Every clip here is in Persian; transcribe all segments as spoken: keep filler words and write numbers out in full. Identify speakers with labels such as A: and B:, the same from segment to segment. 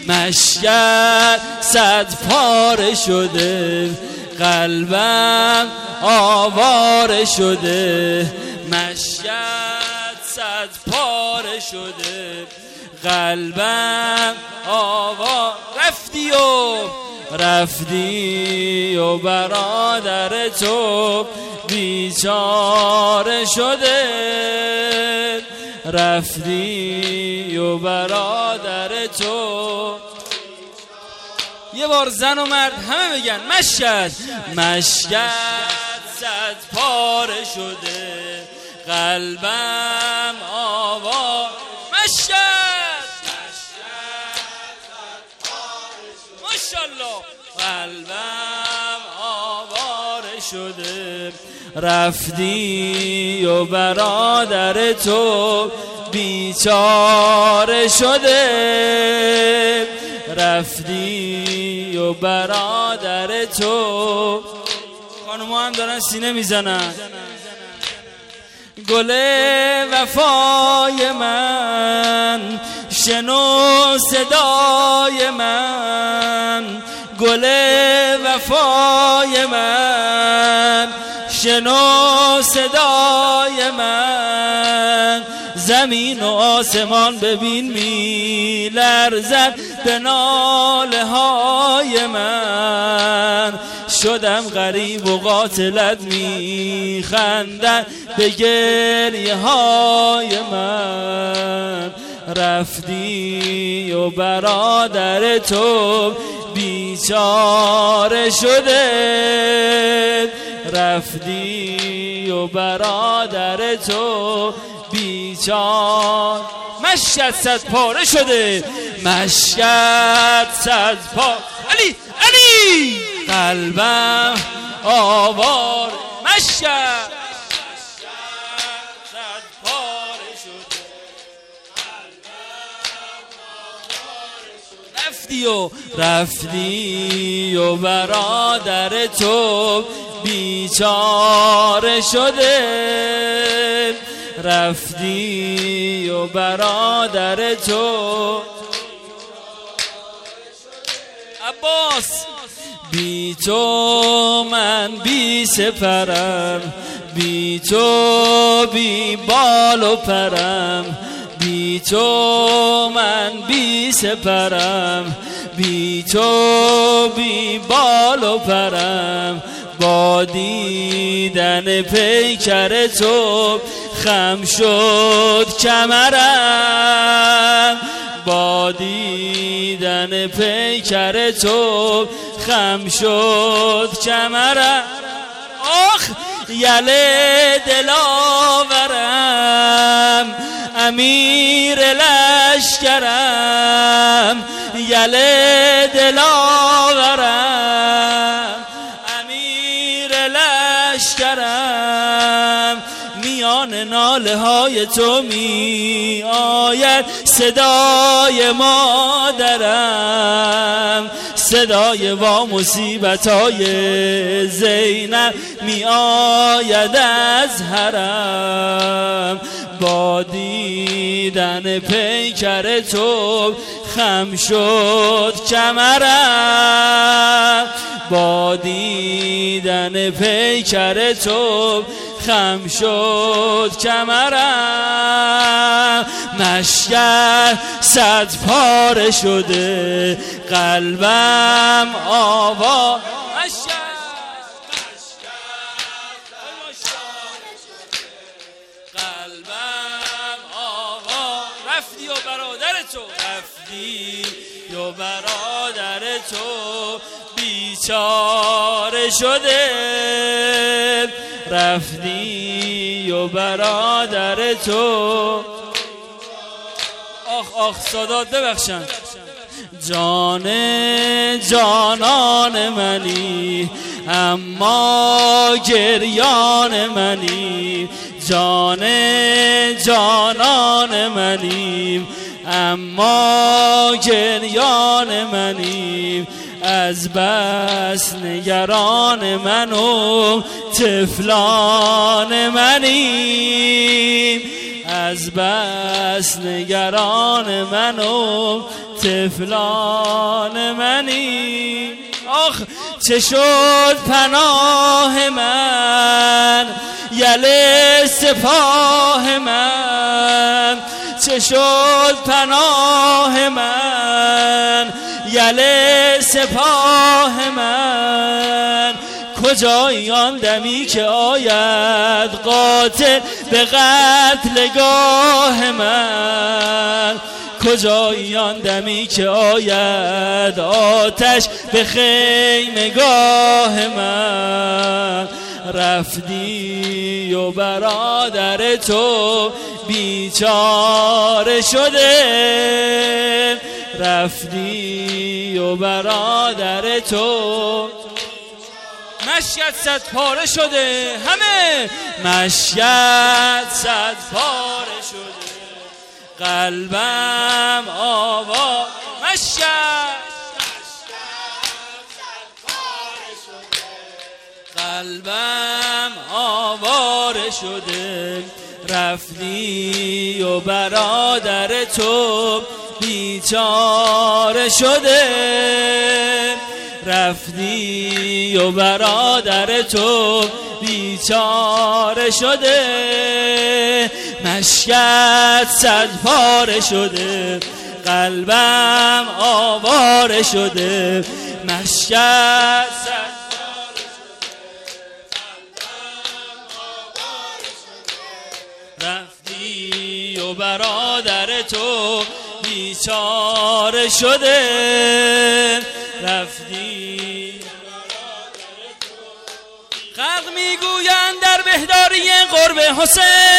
A: مشکل صد پاره شده، قلبم آواره شده. مشکل صد پاره شده، قلبم آواره. رفتی و رفتی و برادر تو بیچاره شده. رفتی و برادر تو. یه بار زن و مرد همه بگن مشکل. مشکل صد پاره شده، قلبم آوا. مشکل ماشاءالله، قلبم آواره شده. رفتی و برادر تو بیچاره شده. رفتی و برادر تو. خانوما هم دارن سینه میزنن. گل وفای من شنو صدای من، گل وفای من شنو صدای من. زمین و آسمان ببین می لرزن به ناله های من. شدم غریب و قاتلت می خندن به گریه های من. رفتی و برادر تو بیچاره شده. رفتی و برادر تو بیچاره. مشکل صد پاره شده، مشکل صد پاره. علی علی قلبم آوار. مشکل صد پاره شده، رفتی و رفتی و برادر تو بیچاره شده. رفتی و برادر تو. عباس بی تو من بی سپرم، بی تو بی بال و پرم. بی تو من بی سپرم، بی تو بی بال و پرم. با دیدن پیکر تو خم شد کمرم. با دیدن پیکر تو خم شد کمرم. آخ یله دلاورم، امیر لشکرم. یله دلاورم، امیر لشکرم. میان ناله های تو می آید صدای مادرم. صدای وا مصیبت های زینب می آید از حرم. با دیدن پیکر تو خم شد کمرم. با دیدن پیکر تو خم شد کمرم. مشکل صد پاره شده، قلبم آوا. مشکل قلبم آوا. رفتی و برادر تو، رفتی و برادر تو بیچاره شده. رفتی و برادر تو. آخ آخ سادات ببخشن. جان جانان منی اما گریان منی. جان جانان منی اما گریان منی. از بس نگران من و طفلان منیم، از بس نگران من و طفلان منی. آخ چه شد پناه من، یله سپاه من. چه شد پناه من، یله سپاه من. کجایی آن دمی که آید قاتل به قتلگاه من. کجایی آن دمی که آید آتش به خیمگاه من. رفتی و برادر تو بیچاره شده. رفتی و برادر تو مشیت صد پاره شده. همه مشیت صد پاره شده. قلبم آوا مشیت قلبم آواره شده. رفتی و برادر تو بیچاره شده. رفتی و برادر تو بیچاره شده. مشیت صد پاره شده. قلبم آواره شده. مشیت صد رفتی و برادر تو بیچاره شده. رفتی خلق میگویند در بهداری قرب حسین،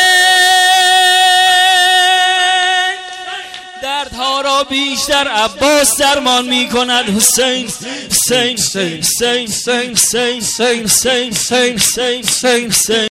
A: دردها را بیشتر عباس درمان میکند. حسین حسین حسین حسین حسین حسین حسین حسین حسین حسین